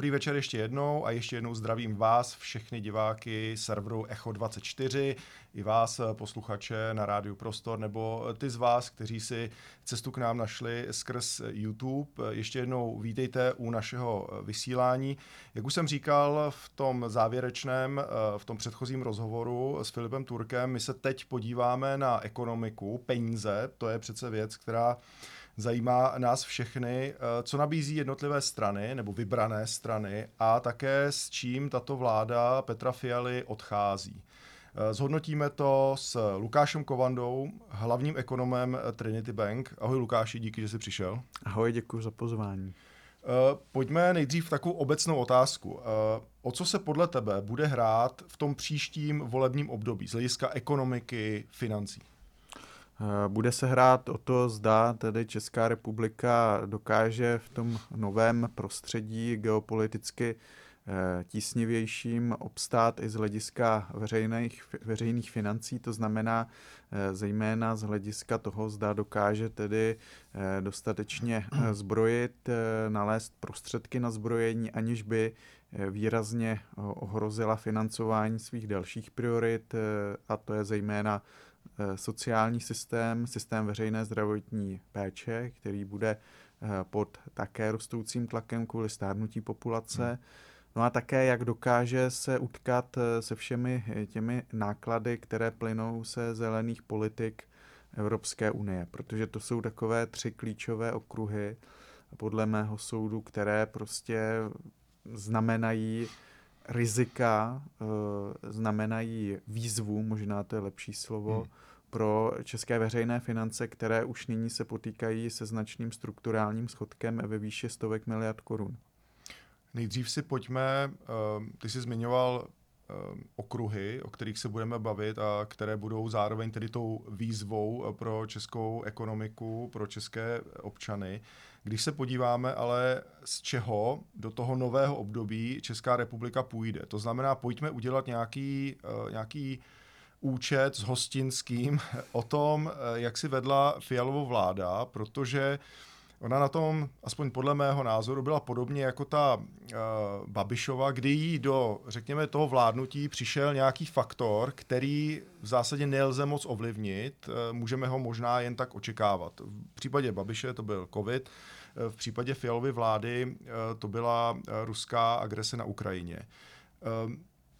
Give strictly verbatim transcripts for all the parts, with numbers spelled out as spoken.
Dobrý večer ještě jednou a ještě jednou zdravím vás, všechny diváky serveru Echo dvacet čtyři, i vás, posluchače na Rádiu Prostor, nebo ty z vás, kteří si cestu k nám našli skrz YouTube. Ještě jednou vítejte u našeho vysílání. Jak už jsem říkal v tom závěrečném, v tom předchozím rozhovoru s Filipem Turkem, my se teď podíváme na ekonomiku, peníze, to je přece věc, která zajímá nás všechny, co nabízí jednotlivé strany nebo vybrané strany a také s čím tato vláda Petra Fialy odchází. Zhodnotíme to s Lukášem Kovandou, hlavním ekonomem Trinity Bank. Ahoj Lukáši, díky, že jsi přišel. Ahoj, děkuji za pozvání. Pojďme nejdřív takovou obecnou otázku. O co se podle tebe bude hrát v tom příštím volebním období z hlediska ekonomiky, financí? Bude se hrát o to, zda tedy Česká republika dokáže v tom novém prostředí geopoliticky tísnivějším obstát i z hlediska veřejných, veřejných financí, to znamená zejména z hlediska toho, zda dokáže tedy dostatečně zbrojit, nalézt prostředky na zbrojení, aniž by výrazně ohrozila financování svých dalších priorit, a to je zejména sociální systém, systém veřejné zdravotní péče, který bude pod také rostoucím tlakem kvůli stárnutí populace. No a také, jak dokáže se utkat se všemi těmi náklady, které plynou se zelených politik Evropské unie, protože to jsou takové tři klíčové okruhy, podle mého soudu, které prostě znamenají rizika, znamenají výzvu, možná to je lepší slovo, hmm. pro české veřejné finance, které už nyní se potýkají se značným strukturálním schodkem ve výši stovek miliard korun. Nejdřív si pojďme, ty jsi zmiňoval okruhy, o kterých se budeme bavit a které budou zároveň tedy tou výzvou pro českou ekonomiku, pro české občany. Když se podíváme ale z čeho do toho nového období Česká republika půjde. To znamená, pojďme udělat nějaký, nějaký účet s Hostinským o tom, jak si vedla Fialova vláda, protože ona na tom, aspoň podle mého názoru, byla podobně jako ta uh, Babišova, kdy jí do, řekněme, toho vládnutí přišel nějaký faktor, který v zásadě nelze moc ovlivnit, uh, můžeme ho možná jen tak očekávat. V případě Babiše to byl covid, uh, v případě Fialovy vlády uh, to byla uh, ruská agrese na Ukrajině. Uh,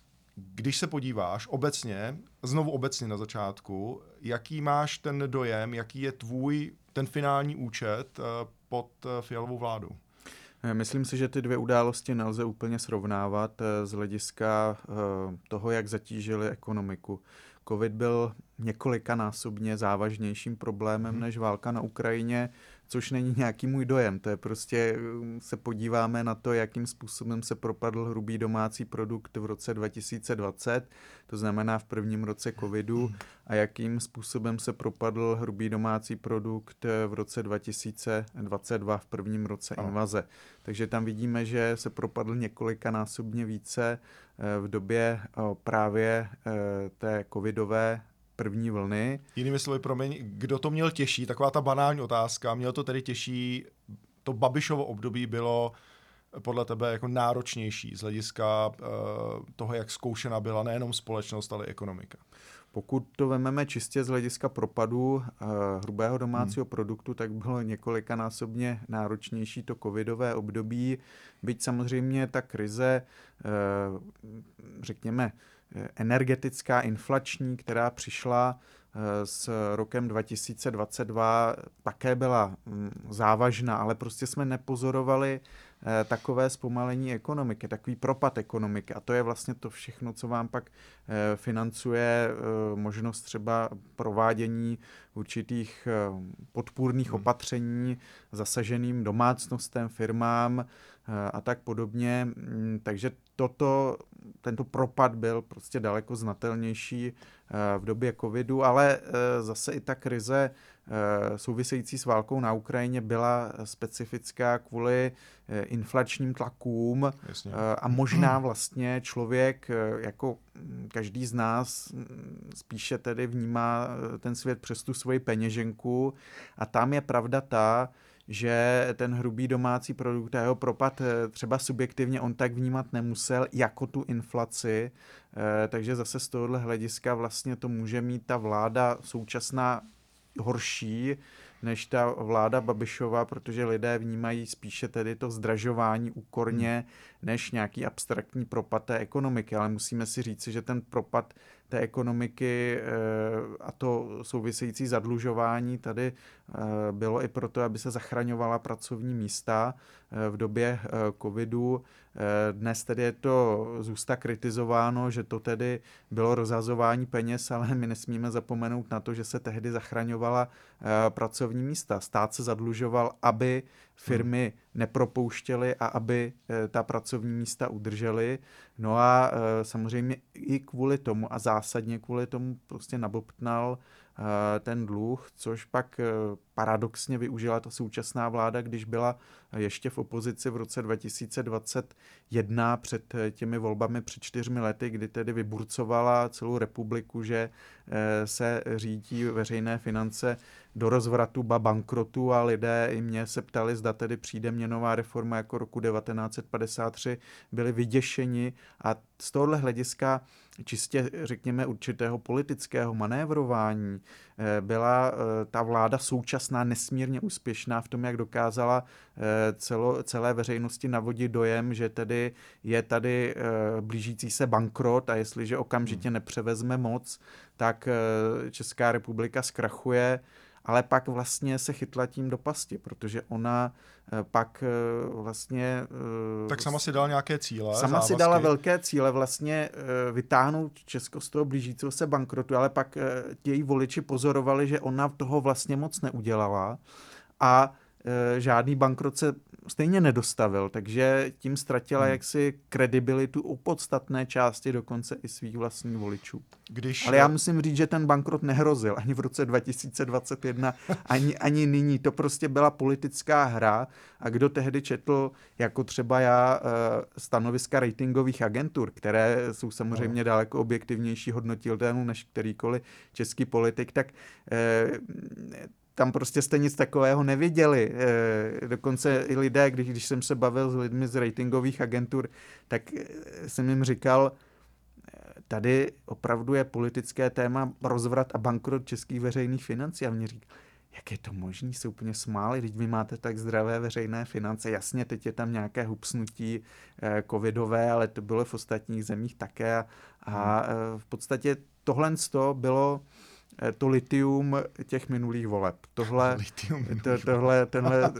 Když se podíváš obecně, znovu obecně na začátku, jaký máš ten dojem, jaký je tvůj ten finální účet pod Fialovou vládou? Myslím si, že ty dvě události nelze úplně srovnávat z hlediska toho, jak zatížily ekonomiku. Covid byl několikanásobně závažnějším problémem než válka na Ukrajině, což není nějaký můj dojem. To je prostě, se podíváme na to, jakým způsobem se propadl hrubý domácí produkt v roce dva tisíce dvacet, to znamená v prvním roce covidu, a jakým způsobem se propadl hrubý domácí produkt v roce dva tisíce dvacet dva v prvním roce invaze. Takže tam vidíme, že se propadl několikanásobně více v době právě té covidové první vlny. Jinými slovy, promiň, kdo to měl těžší? Taková ta banální otázka. Měl to tedy těžší, to Babišovo období bylo podle tebe jako náročnější z hlediska uh, toho, jak zkoušena byla nejenom společnost, ale i ekonomika? Pokud to vememe čistě z hlediska propadu uh, hrubého domácího hmm. produktu, tak bylo několikanásobně náročnější to covidové období. Byť samozřejmě ta krize, uh, řekněme, energetická, inflační, která přišla s rokem dva tisíce dvacet dva, také byla závažná, ale prostě jsme nepozorovali takové zpomalení ekonomiky, takový propad ekonomiky. A to je vlastně to všechno, co vám pak financuje možnost třeba provádění určitých podpůrných hmm. opatření zasaženým domácnostem, firmám a tak podobně. Takže toto, tento propad byl prostě daleko znatelnější v době covidu, ale zase i ta krize související s válkou na Ukrajině byla specifická kvůli inflačním tlakům. Jasně. A možná vlastně člověk, jako každý z nás, spíše tedy vnímá ten svět přes tu svoji peněženku, a tam je pravda ta, že ten hrubý domácí produkt a jeho propad třeba subjektivně on tak vnímat nemusel jako tu inflaci, takže zase z tohohle hlediska vlastně to může mít ta vláda současná horší než ta vláda Babišova, protože lidé vnímají spíše tedy to zdražování úkorně, hmm. než nějaký abstraktní propad té ekonomiky. Ale musíme si říci, že ten propad té ekonomiky a to související zadlužování tady bylo i proto, aby se zachraňovala pracovní místa v době covidu. Dnes tedy je to zůsta kritizováno, že to tedy bylo rozhazování peněz, ale my nesmíme zapomenout na to, že se tehdy zachraňovala pracovní místa. Stát se zadlužoval, aby firmy nepropouštěly a aby ta pracovní místa udržely. No a samozřejmě i kvůli tomu a zásadně kvůli tomu prostě nabobtnal ten dluh, což pak paradoxně využila ta současná vláda, když byla ještě v opozici v roce dva tisíce dvacet jedna před těmi volbami před čtyřmi lety, kdy tedy vyburcovala celou republiku, že se řídí veřejné finance do rozvratu, ba bankrotu a lidé i mě se ptali, zda tedy přijde měnová reforma jako roku devatenáct set padesát tři, byli vyděšeni a z tohohle hlediska čistě řekněme určitého politického manévrování byla ta vláda současná nesmírně úspěšná v tom, jak dokázala celo, celé veřejnosti navodit dojem, že tedy je tady blížící se bankrot a jestliže okamžitě nepřevezme moc, tak Česká republika zkrachuje, ale pak vlastně se chytla tím do pasti, protože ona pak vlastně... Tak sama si dala nějaké cíle, Sama závazky. si dala velké cíle vlastně vytáhnout Česko z toho blížícího se bankrotu, ale pak její voliči pozorovali, že ona toho vlastně moc neudělala a žádný bankrot se stejně nedostavil, takže tím ztratila hmm. jaksi kredibilitu u podstatné části dokonce i svých vlastních voličů. Když... Ale já musím říct, že ten bankrot nehrozil ani v roce dva tisíce dvacet jedna, ani, ani nyní. To prostě byla politická hra a kdo tehdy četl, jako třeba já, stanoviska ratingových agentur, které jsou samozřejmě no. daleko objektivnější hodnotitelů než kterýkoliv český politik, tak tam prostě jste nic takového neviděli. E, dokonce i lidé, když, když jsem se bavil s lidmi z ratingových agentur, tak jsem jim říkal, tady opravdu je politické téma rozvrat a bankrot českých veřejných financí. A mě říkal, jak je to možný, se úplně smáli, teď vy máte tak zdravé veřejné finance. Jasně, teď je tam nějaké hupsnutí e, covidové, ale to bylo v ostatních zemích také. A, a e, v podstatě tohle bylo to litium těch minulých voleb. Tohle, to, tohle, tenhle,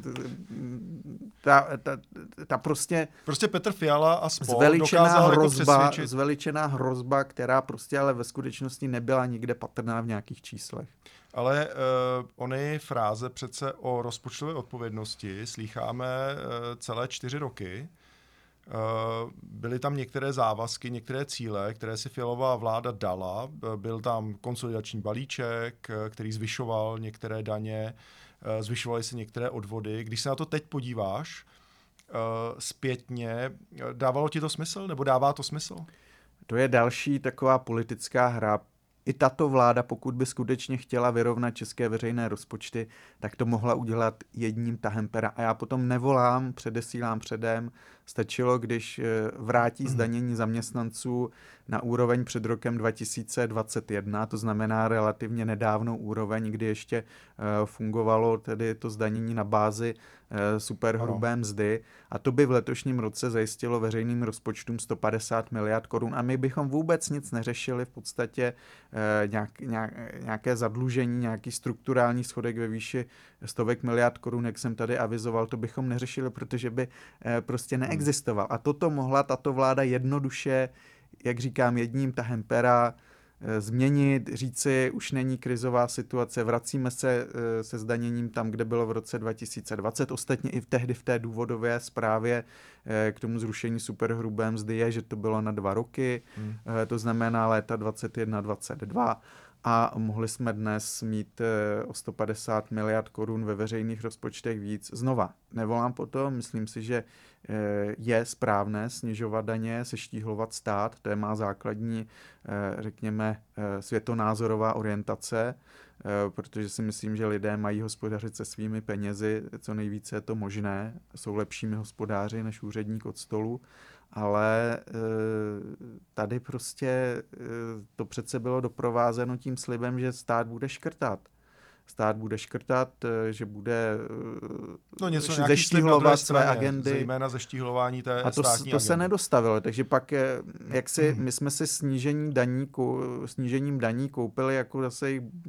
ta, ta, ta prostě... Prostě Petr Fiala a spol. Zveličená dokázal hrozba, jako přesvědčit. Zveličená hrozba, která prostě ale ve skutečnosti nebyla nikde patrná v nějakých číslech. Ale uh, ony fráze přece o rozpočtové odpovědnosti slýcháme uh, celé čtyři roky. Uh, byly tam některé závazky, některé cíle, které si Fialová vláda dala. Byl tam konsolidační balíček, který zvyšoval některé daně, uh, zvyšovaly se některé odvody. Když se na to teď podíváš uh, zpětně, dávalo ti to smysl? Nebo dává to smysl? To je další taková politická hra. I tato vláda, pokud by skutečně chtěla vyrovnat české veřejné rozpočty, tak to mohla udělat jedním tahem pera. A já potom nevolám, předesílám předem, stačilo, když vrátí zdanění zaměstnanců na úroveň před rokem dva tisíce dvacet jedna, to znamená relativně nedávnou úroveň, kdy ještě fungovalo tedy to zdanění na bázi superhrubé mzdy a to by v letošním roce zajistilo veřejným rozpočtům sto padesát miliard korun a my bychom vůbec nic neřešili, v podstatě nějak, nějak, nějaké zadlužení, nějaký strukturální schodek ve výši stovek miliard korun, jak jsem tady avizoval, to bychom neřešili, protože by prostě neexistoval. A toto mohla tato vláda jednoduše, jak říkám, jedním tahem pera změnit, říci, už není krizová situace, vracíme se se zdaněním tam, kde bylo v roce dva tisíce dvacet. Ostatně i v tehdy v té důvodové zprávě k tomu zrušení superhrubé mzdy je, že to bylo na dva roky, hmm. to znamená léta dvacet jedna dvacet dva. a mohli jsme dnes mít o sto padesát miliard korun ve veřejných rozpočtech víc. Znova, nevolám po tom, myslím si, že je správné snižovat daně, seštíhlovat stát, to je má základní, řekněme, světonázorová orientace, protože si myslím, že lidé mají hospodařit se svými penězi, co nejvíce je to možné, jsou lepšími hospodáři než úředník od stolu, ale tady prostě to přece bylo doprovázeno tím slibem, že stát bude škrtat. Stát bude škrtat, že bude no něco, zeštíhlovat své agendy. Zejména zeštíhlování té a to, státní to agendy. se nedostavilo, takže pak jak si, my jsme si snížení daní, snížením daní koupili jako zase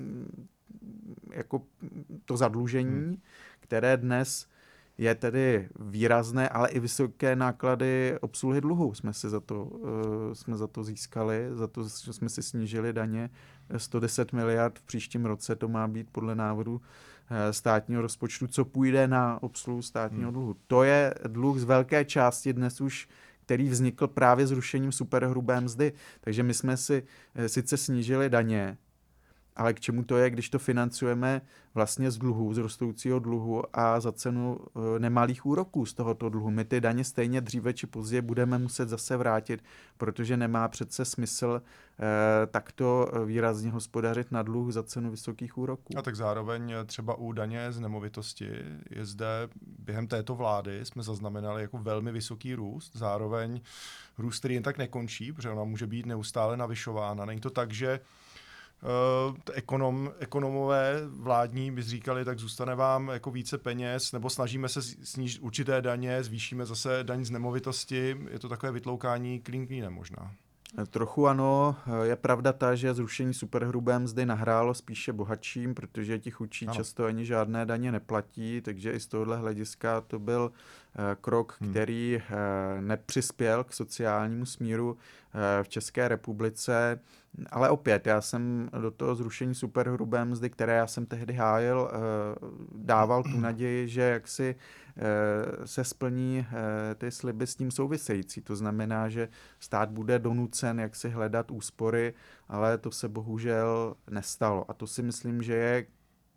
jako to zadlužení, hmm. které dnes je tedy výrazné, ale i vysoké náklady obsluhy dluhu jsme si za to, uh, jsme za to získali, za to, že jsme si snížili daně. sto deset miliard v příštím roce to má být podle návrhu uh, státního rozpočtu, co půjde na obsluhu státního hmm. dluhu. To je dluh z velké části dnes už, který vznikl právě zrušením superhrubé mzdy. Takže my jsme si uh, sice snížili daně, ale k čemu to je, když to financujeme vlastně z dluhu, z rostoucího dluhu a za cenu e, nemalých úroků z tohoto dluhu. My ty daně stejně dříve či později budeme muset zase vrátit, protože nemá přece smysl e, takto výrazně hospodařit na dluh za cenu vysokých úroků. A tak zároveň třeba u daně z nemovitosti je zde během této vlády jsme zaznamenali jako velmi vysoký růst, zároveň růst, který jen tak nekončí, protože ona může být neustále navyšována. Není to tak, že Uh, ekonom, ekonomové vládní by říkali, tak zůstane vám jako více peněz, nebo snažíme se snížit určité daně, zvýšíme zase daň z nemovitosti. Je to takové vytloukání klín klínem možná. Trochu ano, je pravda ta, že zrušení superhrubé mzdy nahrálo spíše bohatším, protože ti chudší ano. často ani žádné daně neplatí, takže i z tohohle hlediska to byl krok, hmm. který nepřispěl k sociálnímu smíru v České republice. Ale opět, já jsem do toho zrušení superhrubé mzdy, které já jsem tehdy hájil, dával tu naději, že jaksi se splní ty sliby s tím související. To znamená, že stát bude donucen jaksi hledat úspory, ale to se bohužel nestalo. A to si myslím, že je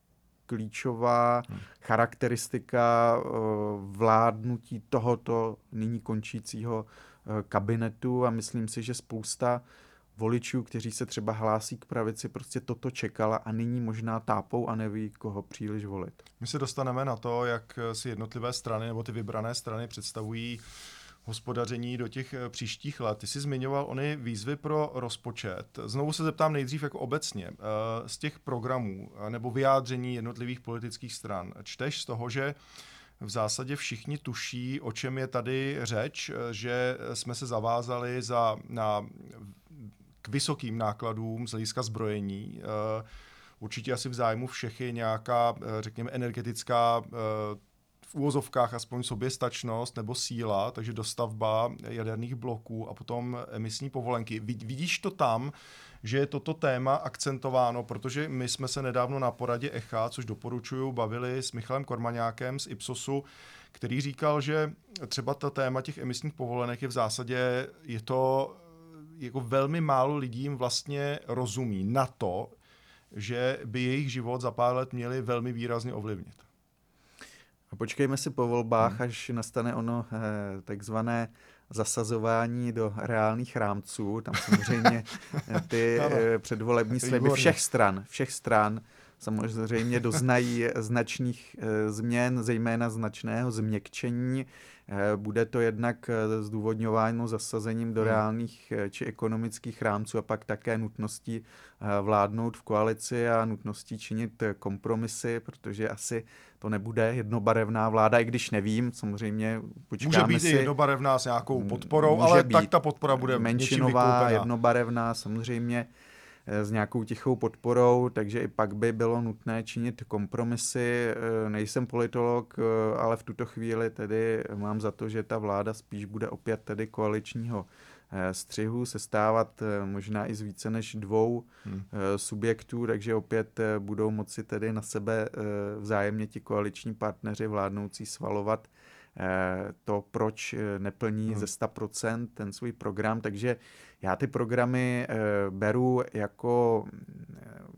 klíčová charakteristika vládnutí tohoto nyní končícího kabinetu a myslím si, že spousta voličů, kteří se třeba hlásí k pravici, prostě toto čekala a nyní možná tápou a neví, koho příliš volit. My se dostaneme na to, jak si jednotlivé strany nebo ty vybrané strany představují hospodaření do těch příštích let. Ty jsi zmiňoval ony výzvy pro rozpočet. Znovu se zeptám nejdřív jako obecně. Z těch programů nebo vyjádření jednotlivých politických stran čteš z toho, že v zásadě všichni tuší, o čem je tady řeč, že jsme se zavázali za, na, k vysokým nákladům z hlediska zbrojení. Určitě asi v zájmu všech je nějaká, řekněme, energetická v úvozovkách aspoň soběstačnost nebo síla, takže dostavba jaderných bloků a potom emisní povolenky. Vidíš to tam, že je toto téma akcentováno, protože my jsme se nedávno na poradě Echa, což doporučuju, bavili s Michalem Kormaňákem z Ipsosu, který říkal, že třeba to téma těch emisních povolenek je v zásadě, je to jako velmi málo lidí jim vlastně rozumí na to, že by jejich život za pár let měli velmi výrazně ovlivnit. A počkejme si po volbách, hmm. až nastane ono eh, takzvané zasazování do reálných rámců. Tam samozřejmě ty eh, předvolební sliby všech stran, všech stran samozřejmě doznají značných eh, změn, zejména značného změkčení. Eh, bude to jednak eh, zdůvodňováno zasazením do hmm. reálných eh, či ekonomických rámců a pak také nutností eh, vládnout v koalici a nutností činit eh, kompromisy, protože asi to nebude jednobarevná vláda, i když nevím, samozřejmě počkáme si. Může být si, i jednobarevná s nějakou podporou, ale tak ta podpora bude menšinová, jednobarevná, samozřejmě s nějakou tichou podporou, takže i pak by bylo nutné činit kompromisy. Nejsem politolog, ale v tuto chvíli tedy mám za to, že ta vláda spíš bude opět tedy koaličního střihu sestávat možná i z více než dvou hmm. subjektů, takže opět budou moci tedy na sebe vzájemně ti koaliční partneři vládnoucí svalovat to, proč neplní hmm. ze sto procent ten svůj program, takže já ty programy beru jako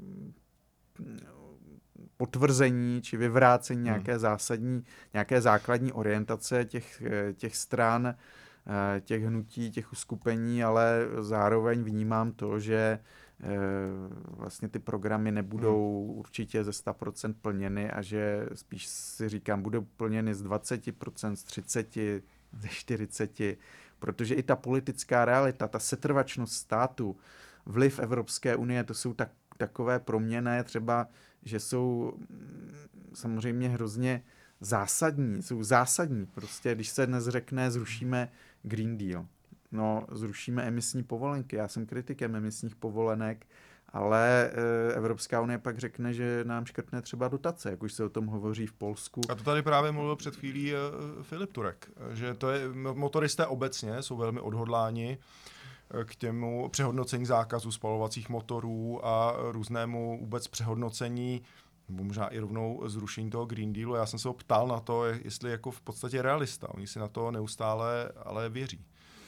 potvrzení či vyvrácení hmm. nějaké zásadní, nějaké základní orientace těch, těch stran, těch hnutí, těch uskupení, ale zároveň vnímám to, že vlastně ty programy nebudou hmm. určitě ze sto procent plněny a že spíš si říkám, budou plněny z dvacet procent, z třicet procent, ze čtyřicet procent, protože i ta politická realita, ta setrvačnost státu, vliv Evropské unie, to jsou tak, takové proměnné třeba, že jsou samozřejmě hrozně zásadní, jsou zásadní. Prostě když se dnes řekne, zrušíme Green Deal, no zrušíme emisní povolenky, já jsem kritikem emisních povolenek, ale Evropská unie pak řekne, že nám škrtne třeba dotace, jak už se o tom hovoří v Polsku. A to tady právě mluvil před chvílí Filip Turek, že to je, motoristé obecně jsou velmi odhodláni k těmu přehodnocení zákazu spalovacích motorů a různému vůbec přehodnocení, nebo možná i rovnou zrušení toho Green Dealu. Já jsem se ho ptal na to, jestli jako v podstatě realista. Oni si na to neustále ale věří.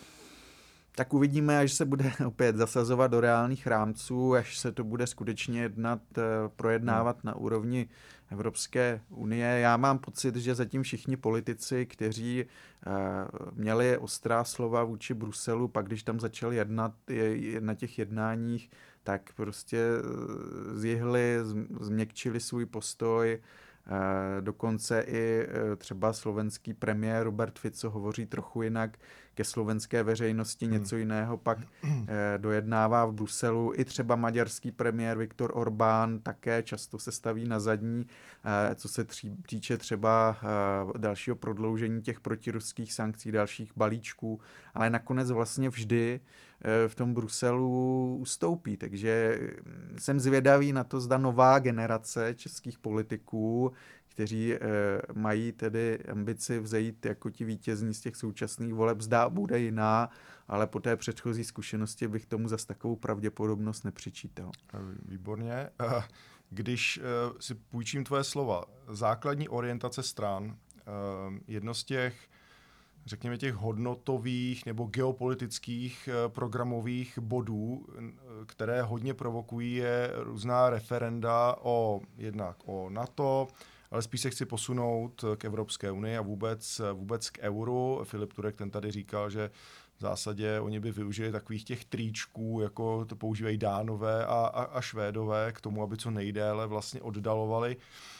Tak uvidíme, až se bude opět zasazovat do reálných rámců, až se to bude skutečně jednat, projednávat hmm. na úrovni Evropské unie. Já mám pocit, že zatím všichni politici, kteří měli ostrá slova vůči Bruselu, pak když tam začali jednat na těch jednáních, tak prostě zjihli, změkčili svůj postoj. Dokonce i třeba slovenský premiér Robert Fico hovoří trochu jinak ke slovenské veřejnosti, něco jiného pak dojednává v Bruselu. I třeba maďarský premiér Viktor Orbán také často se staví na zadní, co se týče třeba dalšího prodloužení těch protiruských sankcí, dalších balíčků, ale nakonec vlastně vždy v tom Bruselu ustoupí. Takže jsem zvědavý na to, zda nová generace českých politiků, kteří mají tedy ambici vzejít jako ti vítězní z těch současných voleb, zda bude jiná, ale po té předchozí zkušenosti bych tomu zas takovou pravděpodobnost nepřičítal. Výborně. Když si půjčím tvoje slova, základní orientace stran, jedno z těch, řekněme, těch hodnotových nebo geopolitických programových bodů, které hodně provokují, je různá referenda o jednak o NATO, ale spíš se chci posunout k Evropské unii a vůbec, vůbec k euru. Filip Turek ten tady říkal, že v zásadě oni by využili takových těch tričků, jako to používají Dánové a, a, a Švédové, k tomu, aby co nejdéle vlastně oddalovali.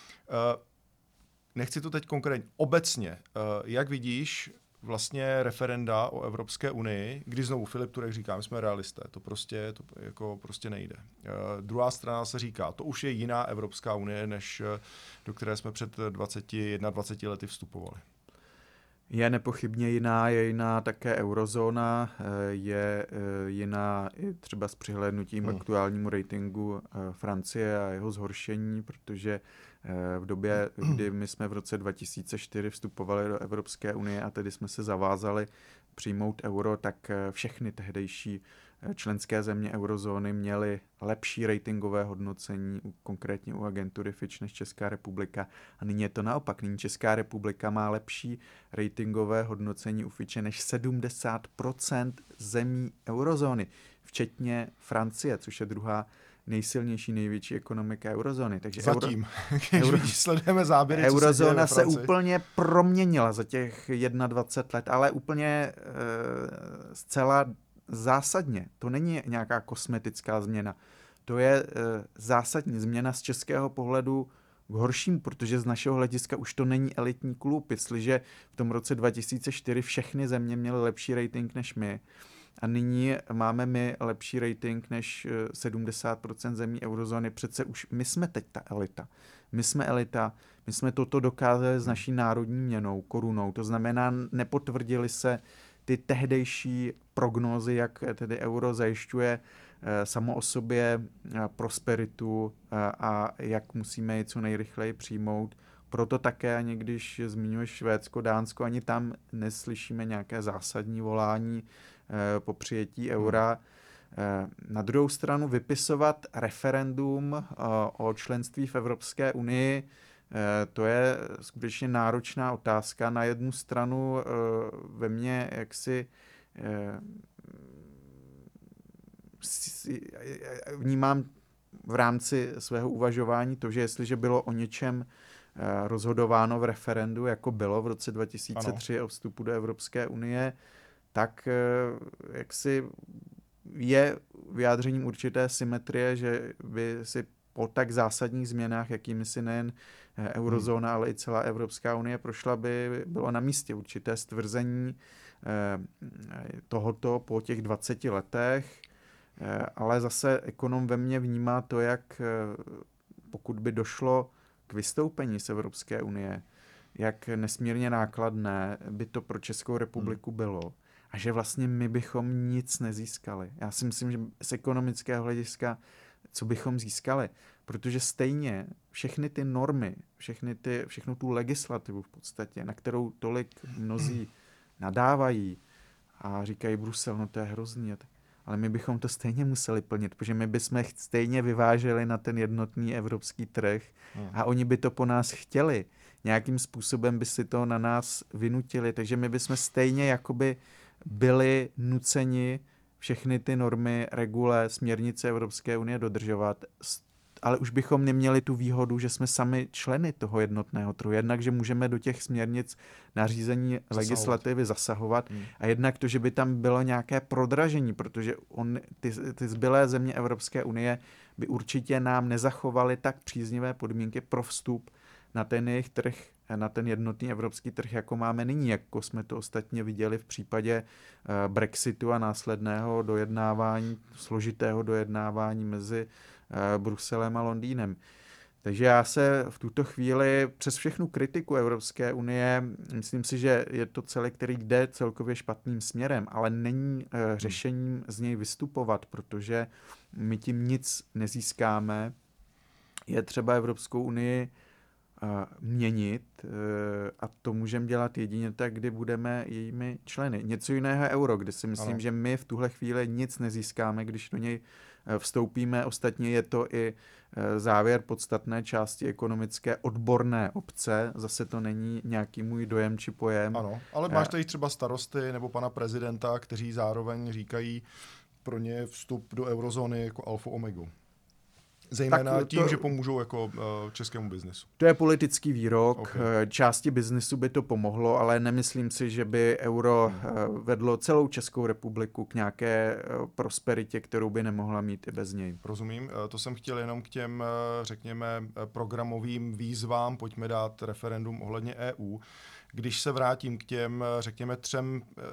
Nechci to teď konkrétně. Obecně, jak vidíš vlastně referenda o Evropské unii, kdy znovu Filip Turek říká, my jsme realisté, to prostě, to jako prostě nejde. Uh, druhá strana se říká, to už je jiná Evropská unie, než do které jsme před dvaceti, dvaceti jednou lety vstupovali. Je nepochybně jiná, je jiná také eurozóna, je jiná i třeba s přihlédnutím hmm. aktuálnímu ratingu Francie a jeho zhoršení, protože v době, kdy my jsme v roce dva tisíce čtyři vstupovali do Evropské unie a tedy jsme se zavázali přijmout euro, tak všechny tehdejší členské země eurozóny měly lepší ratingové hodnocení, konkrétně u agentury Fitch, než Česká republika. A nyní je to naopak. Nyní Česká republika má lepší ratingové hodnocení u Fitche než sedmdesát procent zemí eurozóny, včetně Francie, což je druhá nejsilnější, největší ekonomika eurozóny. Takže Zatím, euro, když sledujeme záběry, eurozóna se, se úplně proměnila za těch dvacet jedna let, ale úplně e, zcela zásadně. To není nějaká kosmetická změna. To je e, zásadní změna z českého pohledu k horšímu, protože z našeho hlediska už to není elitní klub. Jestliže v tom roce dva tisíce čtyři všechny země měly lepší rating než my, a nyní máme my lepší rating než sedmdesát procent zemí eurozóny. Přece už my jsme teď ta elita. My jsme elita, my jsme toto dokázali s naší národní měnou, korunou. To znamená, nepotvrdili se ty tehdejší prognózy, jak tedy euro zajišťuje samo o sobě prosperitu a jak musíme ji co nejrychleji přijmout. Proto také, ani když zmiňuješ Švédsko, Dánsko, ani tam neslyšíme nějaké zásadní volání po přijetí eura. Na druhou stranu vypisovat referendum o členství v Evropské unii, to je skutečně náročná otázka. Na jednu stranu ve mně jaksi vnímám v rámci svého uvažování to, že jestliže bylo o něčem rozhodováno v referendu, jako bylo v roce dva tisíce tři ano. o vstupu do Evropské unie, tak jaksi je vyjádřením určité symetrie, že by si po tak zásadních změnách, jakými si nejen eurozóna, hmm. ale i celá Evropská unie prošla, by bylo na místě určité stvrzení tohoto po těch dvaceti letech, ale zase ekonom ve mně vnímá to, jak pokud by došlo k vystoupení z Evropské unie, jak nesmírně nákladné by to pro Českou republiku hmm. bylo a že vlastně my bychom nic nezískali. Já si myslím, že z ekonomického hlediska co bychom získali, protože stejně všechny ty normy, všechny ty, všechnu tu legislativu v podstatě, na kterou tolik mnozí nadávají a říkají Brusel, no to je hrozný, ale my bychom to stejně museli plnit, protože my bychom stejně vyváželi na ten jednotný evropský trh a oni by to po nás chtěli. Nějakým způsobem by si to na nás vynutili, takže my bychom stejně jakoby byli nuceni všechny ty normy, regule, směrnice Evropské unie dodržovat, ale už bychom neměli tu výhodu, že jsme sami členy toho jednotného trhu. Jednak, že můžeme do těch směrnic nařízení zasahovat. legislativy zasahovat hmm. a jednak to, že by tam bylo nějaké prodražení, protože on, ty, ty zbylé země Evropské unie by určitě nám nezachovaly tak příznivé podmínky pro vstup na ten jejich trh, na ten jednotný evropský trh, jako máme nyní, jako jsme to ostatně viděli v případě Brexitu a následného dojednávání, složitého dojednávání mezi Bruselem a Londýnem. Takže já se v tuto chvíli přes všechnu kritiku Evropské unie, myslím si, že je to celé, který jde celkově špatným směrem, ale není řešením z něj vystupovat, protože my tím nic nezískáme. Je třeba Evropskou unii měnit a to můžeme dělat jedině tak, kdy budeme jejími členy. Něco jiného je euro, kde si myslím, ano. že my v tuhle chvíli nic nezískáme, když do něj vstoupíme. Ostatně je to i závěr podstatné části ekonomické odborné obce. Zase to není nějaký můj dojem či pojem. Ano, ale máš tady třeba starosty nebo pana prezidenta, kteří zároveň říkají pro ně vstup do eurozóny jako alfa omegu. Zejména tak tím, to, že pomůžou jako uh, českému biznesu. To je politický výrok. Okay. Části biznesu by to pomohlo, ale nemyslím si, že by euro hmm. uh, vedlo celou Českou republiku k nějaké uh, prosperitě, kterou by nemohla mít i bez něj. Rozumím. Uh, to jsem chtěl jenom k těm, uh, řekněme, programovým výzvám. Pojďme dát referendum ohledně E U. Když se vrátím k těm, řekněme, třem uh,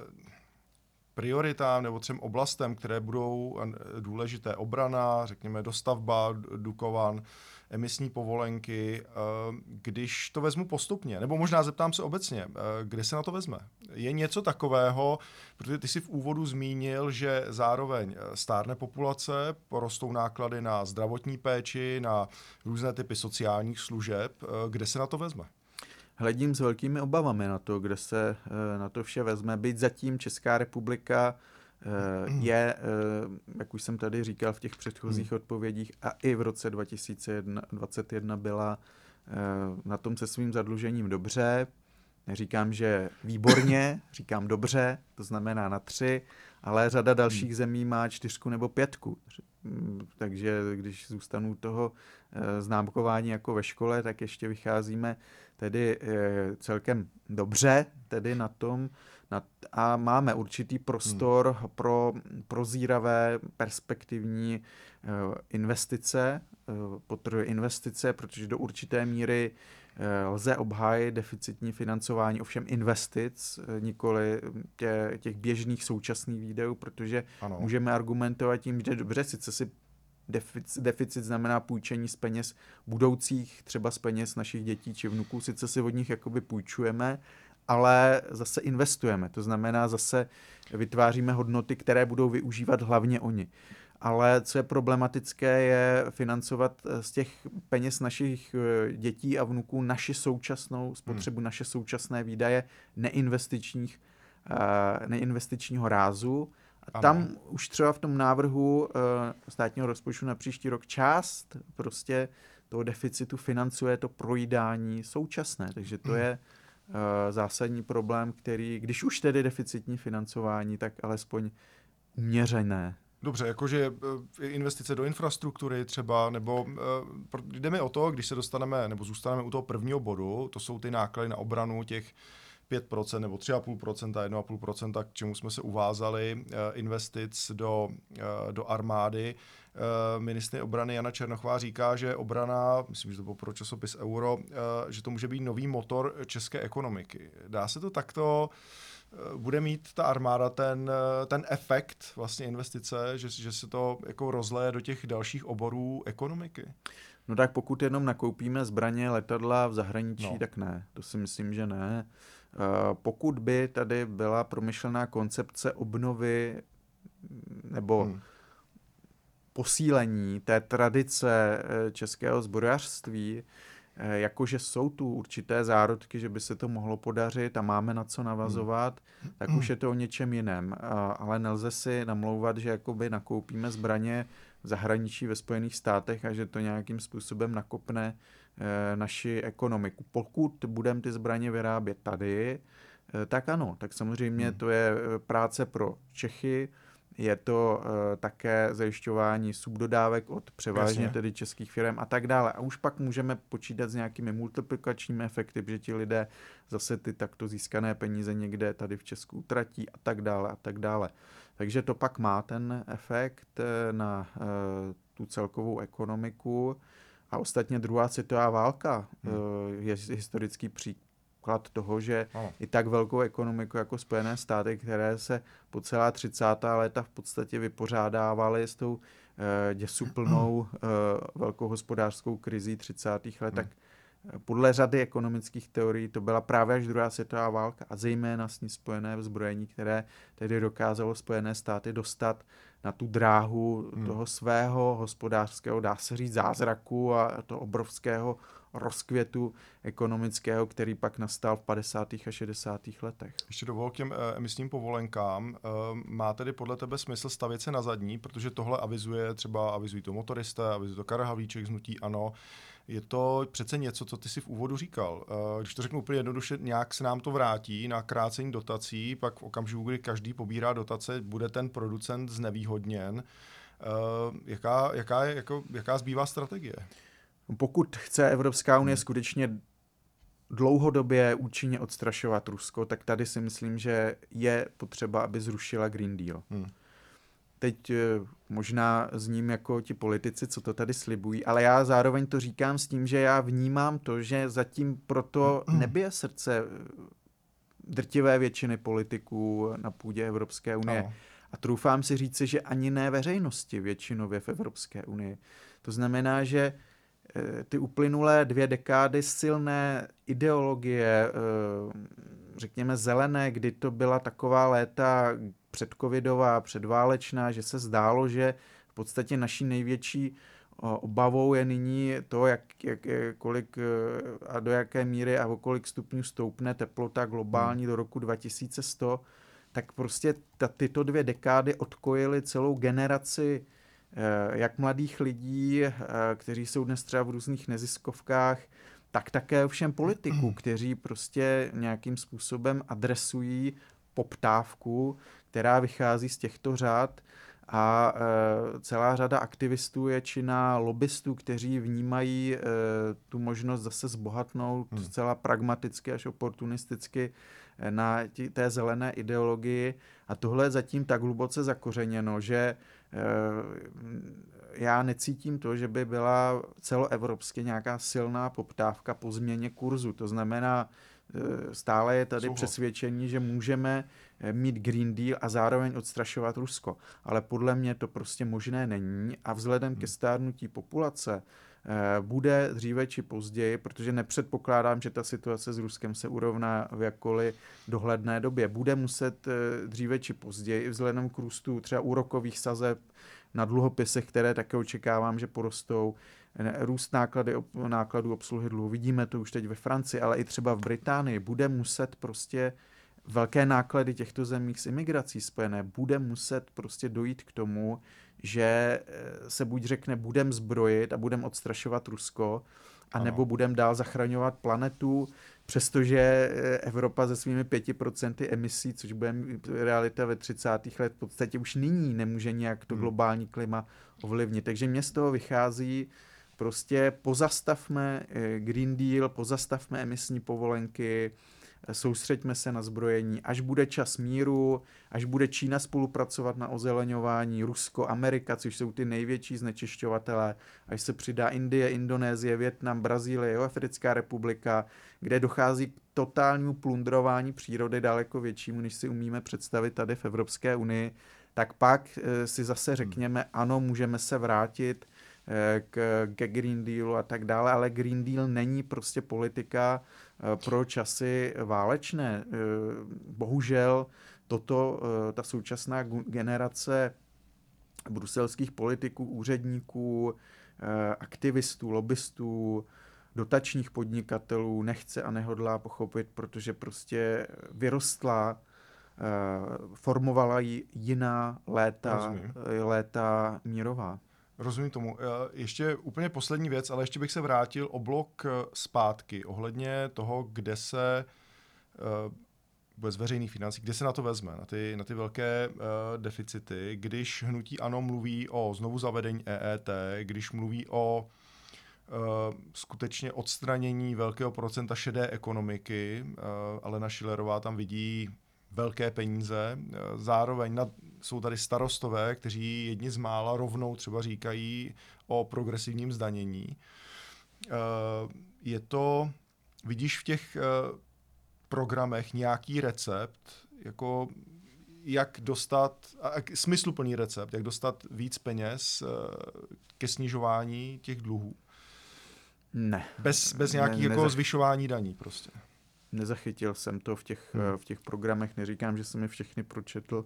prioritám nebo třem oblastem, které budou důležité, obrana, řekněme dostavba, Dukovan, emisní povolenky, když to vezmu postupně, nebo možná zeptám se obecně, kde se na to vezme? Je něco takového, protože ty jsi v úvodu zmínil, že zároveň stárne populace, porostou náklady na zdravotní péči, na různé typy sociálních služeb, kde se na to vezme? Hledím s velkými obavami na to, kde se na to vše vezme. Byť zatím Česká republika je, jak už jsem tady říkal v těch předchozích odpovědích, a i v roce dva tisíce dvacet jedna byla na tom se svým zadlužením dobře. Neříkám, že výborně, říkám dobře, to znamená na tři, ale řada dalších zemí má čtyřku nebo pětku. Takže když zůstanu toho známkování jako ve škole, tak ještě vycházíme tedy celkem dobře tedy na tom na, a máme určitý prostor hmm. pro prozíravé perspektivní investice, potrhuje investice, protože do určité míry lze obhájit deficitní financování, ovšem investic, nikoli tě, těch běžných současných výdajů, protože ano. můžeme argumentovat tím, že dobře, sice si deficit, deficit znamená půjčení z peněz budoucích, třeba z peněz našich dětí či vnuků, sice si od nich jakoby půjčujeme, ale zase investujeme, to znamená zase vytváříme hodnoty, které budou využívat hlavně oni. Ale co je problematické, je financovat z těch peněz našich dětí a vnuků naši současnou spotřebu, hmm. naše současné výdaje neinvestičních, neinvestičního rázu. A tam už třeba v tom návrhu státního rozpočtu na příští rok část prostě toho deficitu financuje to projídání současné. Takže to hmm. je zásadní problém, který, když už tedy deficitní financování, tak alespoň uměřené. Dobře, jakože investice do infrastruktury třeba, nebo jde mi o to, když se dostaneme, nebo zůstaneme u toho prvního bodu, to jsou ty náklady na obranu těch pět procent nebo tři celá pět procenta, jedna celá pět procenta, k čemu jsme se uvázali, investic do, do armády. Ministryně obrany Jana Černochová říká, že obrana, myslím, že to bylo pro časopis Euro, že to může být nový motor české ekonomiky. Dá se to takto, bude mít ta armáda ten, ten efekt vlastně investice, že, že se to jako rozleje do těch dalších oborů ekonomiky? No tak pokud jenom nakoupíme zbraně, letadla v zahraničí, no. tak ne. To si myslím, že ne. Pokud by tady byla promyšlená koncepce obnovy nebo hmm. posílení té tradice českého zbrojařství, jakože jsou tu určité zárodky, že by se to mohlo podařit a máme na co navazovat, hmm. tak už je to o něčem jiném. Ale nelze si namlouvat, že jakoby nakoupíme zbraně v zahraničí ve Spojených státech a že to nějakým způsobem nakopne e, naši ekonomiku. Pokud budeme ty zbraně vyrábět tady, e, tak ano, tak samozřejmě hmm. to je práce pro Čechy, je to e, také zajišťování subdodávek od převážně Jasně. tedy českých firm a tak dále. A už pak můžeme počítat s nějakými multiplikačními efekty, že ti lidé zase ty takto získané peníze někde tady v Česku utratí a tak dále a tak dále. Takže to pak má ten efekt na uh, tu celkovou ekonomiku. A ostatně druhá světová válka hmm. uh, je historický příklad toho, že oh. i tak velkou ekonomiku jako Spojené státy, které se po celá třicátá léta v podstatě vypořádávaly s tou uh, děsuplnou uh, velkou hospodářskou krizí třicátých let, hmm. tak podle řady ekonomických teorií to byla právě až druhá světová válka a zejména s ní spojené vzbrojení, které tedy dokázalo Spojené státy dostat na tu dráhu hmm. toho svého hospodářského, dá se říct, zázraku a toho obrovského rozkvětu ekonomického, který pak nastal v padesátých a šedesátých letech. Ještě dovol k těm emisním povolenkám. Má tedy podle tebe smysl stavět se na zadní, protože tohle avizuje, třeba avizují to motoristé, avizuje to Karel Havlíček z hnutí ANO. Je to přece něco, co ty si v úvodu říkal. Když to řeknu úplně jednoduše, nějak se nám to vrátí na krácení dotací, pak v okamžiku, kdy každý pobírá dotace, bude ten producent znevýhodněn. Jaká, jaká, je, jako, jaká zbývá strategie? Pokud chce Evropská unie hmm. skutečně dlouhodobě účinně odstrašovat Rusko, tak tady si myslím, že je potřeba, aby zrušila Green Deal. Hmm. Teď možná zním jako ti politici, co to tady slibují, ale já zároveň to říkám s tím, že já vnímám to, že zatím proto nebije srdce drtivé většiny politiků na půdě Evropské unie. Ano. A troufám si říci, že ani ne veřejnosti většinově v Evropské unii. To znamená, že ty uplynulé dvě dekády silné ideologie, řekněme zelené, kdy to byla taková léta předcovidová, předválečná, že se zdálo, že v podstatě naší největší obavou je nyní to, jak, jak, kolik a do jaké míry a o kolik stupňů stoupne teplota globální hmm. do roku dva tisíce sto, tak prostě ta, tyto dvě dekády odkojily celou generaci jak mladých lidí, kteří jsou dnes třeba v různých neziskovkách, tak také všem politiků, kteří prostě nějakým způsobem adresují poptávku, která vychází z těchto řad a e, celá řada aktivistů je činná lobbystů, kteří vnímají e, tu možnost zase zbohatnout hmm. zcela pragmaticky až oportunisticky e, na tí, té zelené ideologii a tohle je zatím tak hluboce zakořeněno, že e, já necítím to, že by byla celoevropsky nějaká silná poptávka po změně kurzu. To znamená, stále je tady Souhlas. přesvědčení, že můžeme mít Green Deal a zároveň odstrašovat Rusko. Ale podle mě to prostě možné není a vzhledem hmm. ke stárnutí populace bude dříve či později, protože nepředpokládám, že ta situace s Ruskem se urovná v jakkoliv dohledné době. Bude muset dříve či později vzhledem k růstu třeba úrokových sazeb na dluhopisech, které také očekávám, že porostou, růst náklady, nákladů obsluhy dluhu. Vidíme to už teď ve Francii, ale i třeba v Británii. Bude muset prostě velké náklady těchto zemích s imigrací spojené, bude muset prostě dojít k tomu, že se buď řekne, budem zbrojit a budem odstrašovat Rusko, anebo budem dál zachraňovat planetu, přestože Evropa se svými pěti procenty emisí, což bude realita ve třicátých let, v podstatě už nyní nemůže nějak to globální klima ovlivnit. Takže mě z toho vychází prostě pozastavme Green Deal, pozastavme emisní povolenky, soustřeďme se na zbrojení, až bude čas míru, až bude Čína spolupracovat na ozeleňování, Rusko, Amerika, což jsou ty největší znečišťovatelé, až se přidá Indie, Indonésie, Vietnam, Brazílie, Jihoafrická republika, kde dochází k totálnímu plundrování přírody daleko většímu, než si umíme představit tady v Evropské unii, tak pak si zase řekněme, ano, můžeme se vrátit k, ke Green Dealu a tak dále, ale Green Deal není prostě politika pro časy válečné. Bohužel toto, ta současná generace bruselských politiků, úředníků, aktivistů, lobbystů, dotačních podnikatelů nechce a nehodlá pochopit, protože prostě vyrostla, formovala ji jiná léta, léta mírová. Rozumím tomu. Ještě úplně poslední věc, ale ještě bych se vrátil o blok zpátky ohledně toho, kde se z veřejných financí, kde se na to vezme, na ty, na ty velké uh, deficity, když hnutí ANO mluví o znovu zavedení E E T, když mluví o uh, skutečně odstranění velkého procenta šedé ekonomiky, uh, Alena Schillerová tam vidí velké peníze. Zároveň nad, jsou tady starostové, kteří jedni z mála rovnou třeba říkají o progresivním zdanění. Je to, vidíš v těch programech nějaký recept, jako jak dostat, smysluplný recept, jak dostat víc peněz ke snižování těch dluhů? Ne. Bez, bez nějakých ne, jako nezach... zvyšování daní prostě. Nezachytil jsem to v těch, hmm. v těch programech, neříkám, že jsem je všechny pročetl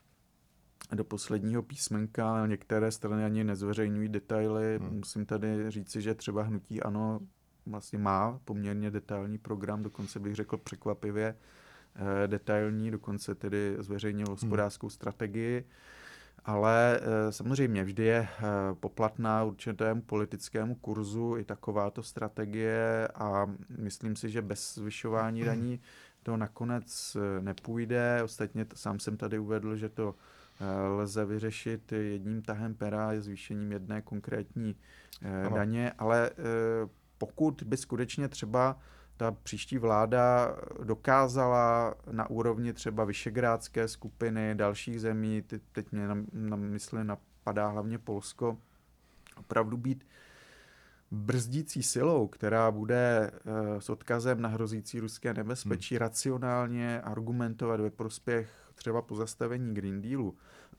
do posledního písmenka, ale některé strany ani nezveřejňují detaily. Hmm. Musím tady říci, že třeba hnutí ANO vlastně má poměrně detailní program, dokonce bych řekl překvapivě eh, detailní, dokonce tedy zveřejnil hospodářskou hmm. strategii. Ale e, samozřejmě vždy je e, poplatná určitému politickému kurzu i takováto strategie a myslím si, že bez zvyšování daní to nakonec e, nepůjde. Ostatně to, sám jsem tady uvedl, že to e, lze vyřešit jedním tahem pera, zvýšením jedné konkrétní e, daně, ale e, pokud by skutečně třeba ta příští vláda dokázala na úrovni třeba Visegrádské skupiny, dalších zemí, teď mě na, na mysli napadá hlavně Polsko, opravdu být brzdící silou, která bude uh, s odkazem na hrozící ruské nebezpečí hmm. racionálně argumentovat ve prospěch třeba pozastavení Green Dealu,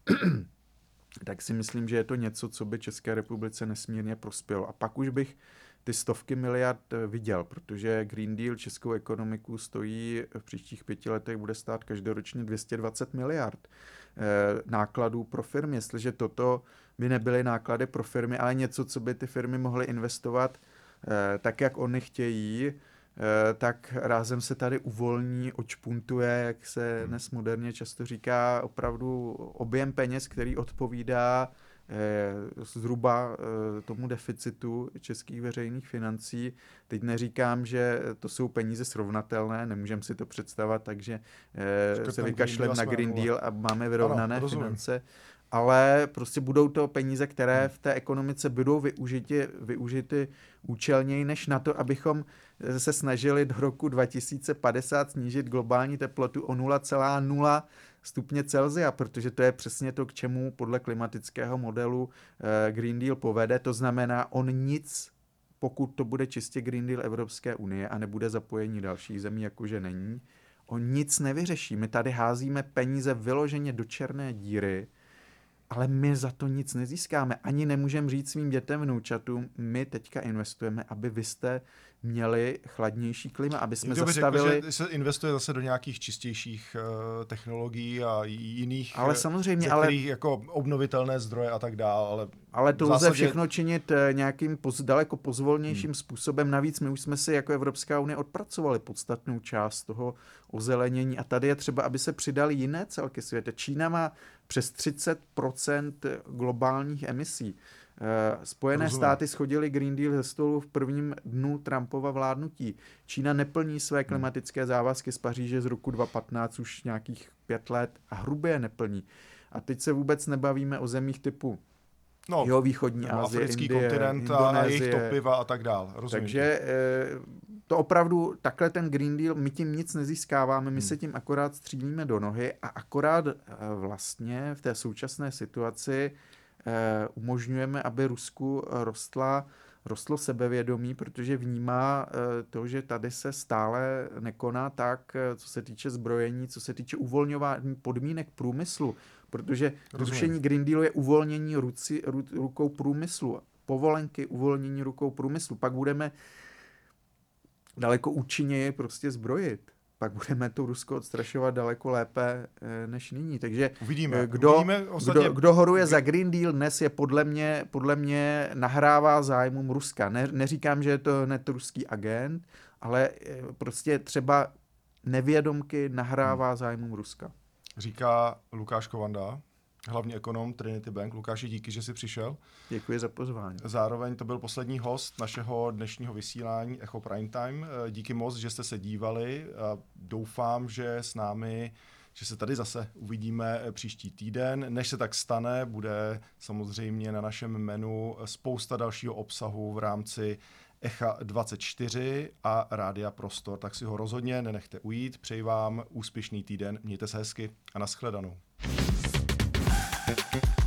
tak si myslím, že je to něco, co by České republice nesmírně prospělo. A pak už bych ty stovky miliard viděl, protože Green Deal českou ekonomiku stojí v příštích pěti letech, bude stát každoročně dvě stě dvacet miliard eh, nákladů pro firmy. Jestliže toto by nebyly náklady pro firmy, ale něco, co by ty firmy mohly investovat eh, tak, jak oni chtějí, eh, tak rázem se tady uvolní, očpuntuje, jak se dnes moderně často říká, opravdu objem peněz, který odpovídá zhruba tomu deficitu českých veřejných financí. Teď neříkám, že to jsou peníze srovnatelné, nemůžeme si to představit, takže se vykašleme na Green Deal a máme vyrovnané ano, finance, ale prostě budou to peníze, které v té ekonomice budou využity, využity účelněji, než na to, abychom se snažili do roku dva tisíce padesát snížit globální teplotu o nula celá nula stupně Celsia, protože to je přesně to, k čemu podle klimatického modelu Green Deal povede. To znamená, on nic, pokud to bude čistě Green Deal Evropské unie a nebude zapojení dalších zemí, jakože není, on nic nevyřeší. My tady házíme peníze vyloženě do černé díry, ale my za to nic nezískáme. Ani nemůžeme říct svým dětem, vnoučatům, my teďka investujeme, aby vy jste měli chladnější klima, aby jsme Někdo by zastavili... Řekl, že se investuje zase do nějakých čistějších uh, technologií a jiných, ale samozřejmě, ze ale... kterých jako obnovitelné zdroje a tak dále, ale Ale to lze zásadě... všechno činit nějakým poz, daleko pozvolnějším hmm. způsobem. Navíc my už jsme si jako Evropská unie odpracovali podstatnou část toho ozelenění a tady je třeba, aby se přidaly jiné celky světa. Čína má přes třicet procent globálních emisí. Spojené Rozumím. státy shodily Green Deal ze stolu v prvním dnu Trumpova vládnutí. Čína neplní své klimatické závazky z Paříže z roku dva tisíce patnáct už nějakých pět let a hrubě je neplní. A teď se vůbec nebavíme o zemích typu no, jeho východní Asie, africký Indie, kontinent Indonésie, a jejich topiva a tak dál. Rozumím. Takže to opravdu, takhle ten Green Deal, my tím nic nezískáváme, my hmm. se tím akorát střílíme do nohy a akorát vlastně v té současné situaci umožňujeme, aby Rusku rostla, rostlo sebevědomí, protože vnímá to, že tady se stále nekoná tak, co se týče zbrojení, co se týče uvolňování podmínek průmyslu, protože zrušení Green Dealu je uvolnění ruci, ru, rukou průmyslu, povolenky uvolnění rukou průmyslu, pak budeme daleko účinněji prostě zbrojit. Pak budeme to Rusko odstrašovat daleko lépe než nyní. Takže uvidíme. Kdo, Uvidíme ostatně... kdo, kdo horuje za Green Deal dnes je podle mě, podle mě nahrává zájmům Ruska. Ne, neříkám, že je to hned ruský agent, ale prostě třeba nevědomky nahrává zájmům Ruska. Říká Lukáš Kovanda, hlavní ekonom Trinity Bank. Lukáši, díky, že jsi přišel. Děkuji za pozvání. Zároveň to byl poslední host našeho dnešního vysílání Echo Prime Time. Díky moc, že jste se dívali. Doufám, že s námi, že se tady zase uvidíme příští týden. Než se tak stane, bude samozřejmě na našem menu spousta dalšího obsahu v rámci Echa dvacet čtyři a Rádia Prostor. Tak si ho rozhodně nenechte ujít. Přeji vám úspěšný týden. Mějte se hezky a nashledanou. Thank you.